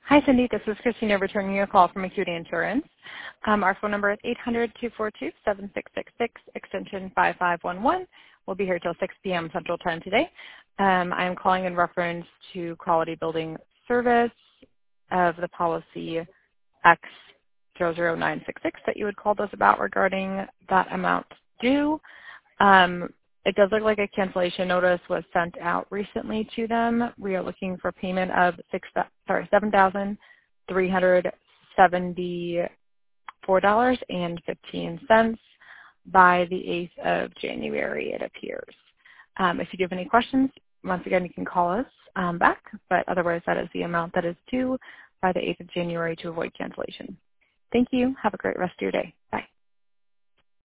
Hi, Cindy. This is Christina returning your call from Acuity Insurance. Our phone number is 800-242-7666, extension 5511. We'll be here till 6 p.m. Central Time today. I am calling in reference to Quality Building Service of the policy X00966 that you had called us about regarding that amount due. It does look like a cancellation notice was sent out recently to them. We are looking for payment of $7,374.15 by the 8th of January, it appears. If you do have any questions, once again, you can call us back, but otherwise that is the amount that is due by the 8th of January to avoid cancellation. Thank you. Have a great rest of your day.